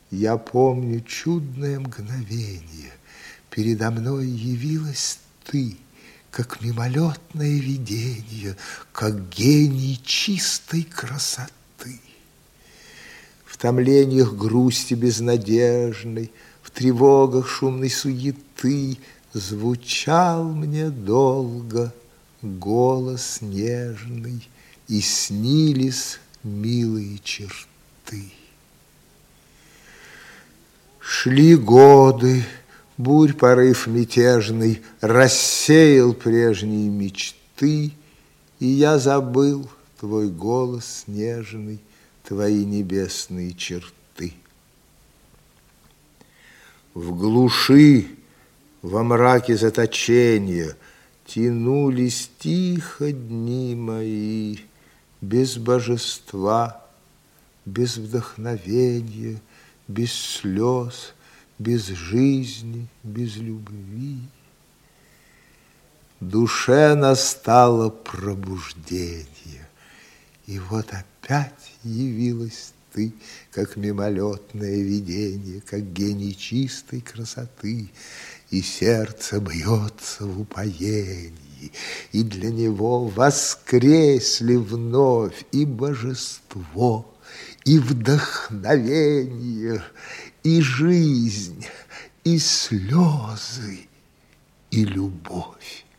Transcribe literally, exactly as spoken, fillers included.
Я помню чудное мгновенье. Передо мной явилась ты, как мимолетное видение, как гений чистой красоты. В томлениях грусти безнадежной, в тревогах шумной суеты звучал мне долго голос нежный, и снились милые черты. Шли годы, бурь порыв мятежный рассеял прежние мечты, и я забыл твой голос нежный, твои небесные черты. В глуши, во мраке заточения тянулись тихо дни мои, без божества, без вдохновения, без слез, без жизни, без любви. Душе настало пробуждение, и вот опять явилась ты, как мимолетное видение, как гений чистой красоты, и сердце бьется в упоении, и для него воскресли вновь и божество, и вдохновение, и жизнь, и слезы, и любовь.